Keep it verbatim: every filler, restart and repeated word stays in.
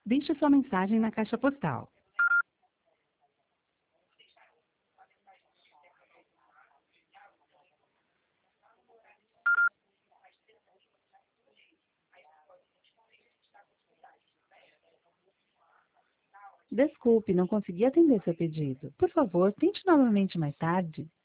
Deixe sua mensagem na caixa postal. Desculpe, não consegui atender seu pedido. Por favor, tente novamente mais tarde.